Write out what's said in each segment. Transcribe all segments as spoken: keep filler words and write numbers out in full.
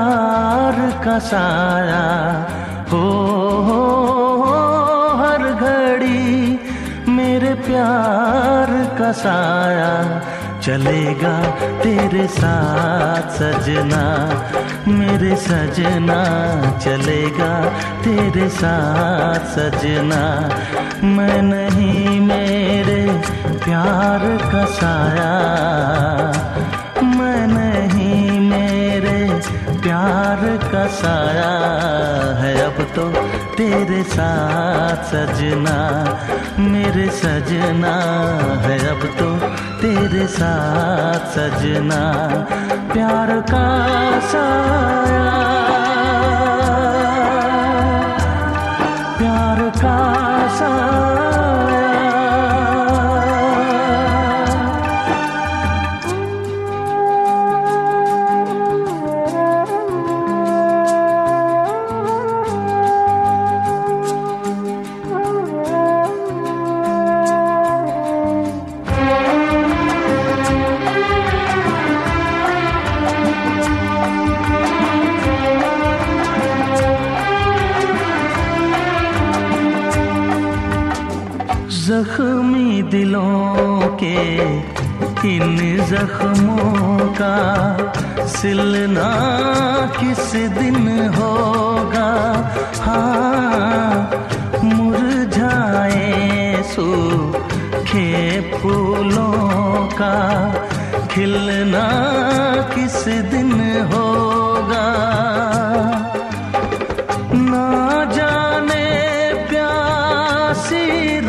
प्यार का साया हो, हो, हो हर घड़ी मेरे प्यार का साया चलेगा तेरे साथ सजना, मेरे सजना चलेगा तेरे साथ सजना। मैं नहीं मेरे प्यार का साया, मैं नहीं मेरे प्यार का साया है अब तो तेरे साथ सजना, मेरे सजना है अब तो तेरे साथ सजना। प्यार का साया, प्यार का साया। जख्मी दिलों के इन जख्मों का सिलना किस दिन होगा। हाँ, मुरझाए सूखे फूलों का खिलना किस दिन होगा। ना जाने प्यासी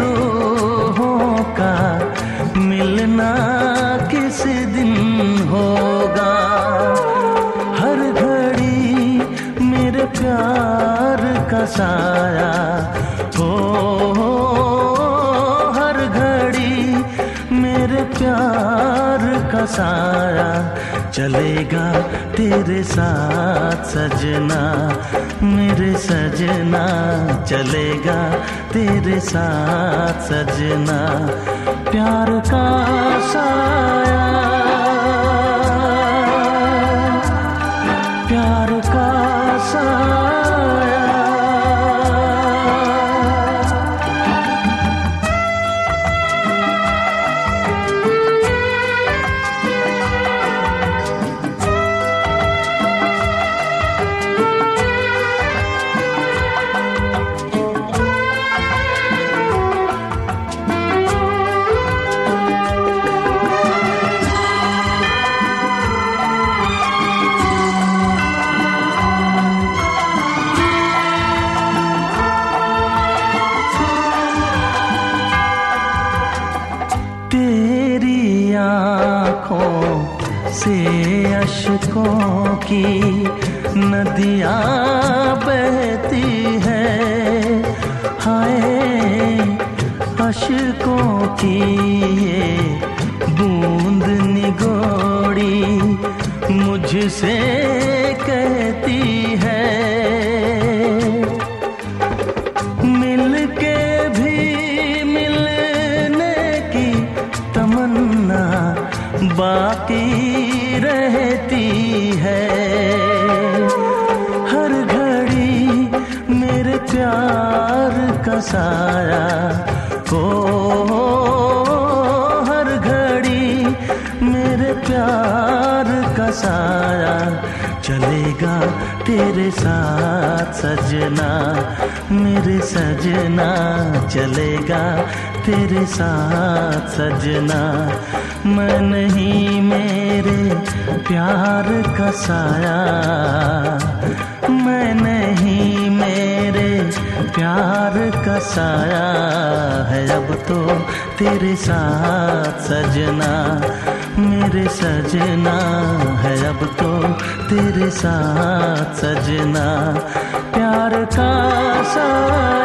का मिलना किस दिन होगा। हर घड़ी मेरे प्यार का साया हो, हो हर घड़ी मेरे प्यार का साया चलेगा तेरे साथ सजना, मेरे सजना चलेगा तेरे साथ सजना। प्यार का साया, प्यार का साया। तेरी आँखों से अश्कों की नदियाँ बहती है। हाय, अश्कों की ये बूंद निगोड़ी मुझसे कहती है। मिलके भी तमन्ना बाकी रहती है। हर घड़ी मेरे प्यार का साया हो, हर घड़ी मेरे प्यार का साया चलेगा तेरे साथ सजना, मेरे सजना चलेगा तेरे साथ सजना। मैं नहीं मेरे प्यार का साया, मैं नहीं मेरे प्यार का साया है अब तो तेरे साथ सजना, मेरे सजना है अब तो तेरे साथ सजना। प्यार का साया।